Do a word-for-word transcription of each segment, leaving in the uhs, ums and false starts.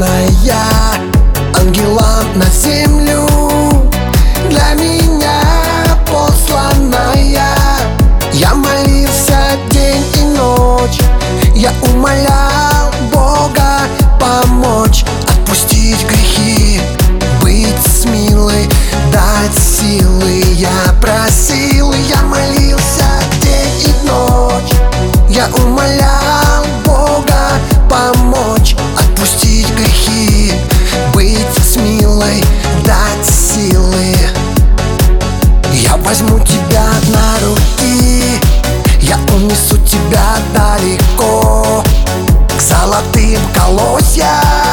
ангела на землю для меня посланная. Я молился день и ночь, я умолял Бога помочь, отпустить грехи, быть с милой, дать силы. Я просил, я молился день и ночь, я умолял Бога помочь, отпустить грехи, быть с милой, дать силы. Я возьму тебя на руки, я унесу тебя далеко, к золотым колосьям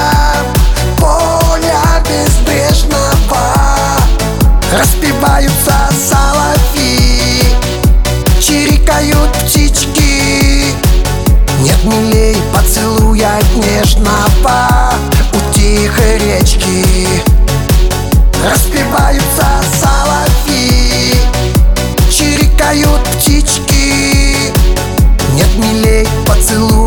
поля безбрежного. Распеваются соловьи, чирикают птички. Нет милей поцелуя нежного у тихой речки. Распеваются соловьи, чирикают птички. Нет милей поцелуя